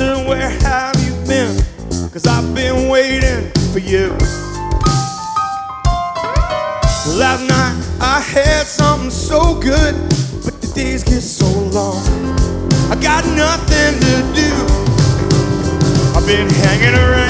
Listen, where have you been? 'Cause I've been waiting for you. Last night I had something so good, but the days get so long, I got nothing to do. I've been hanging around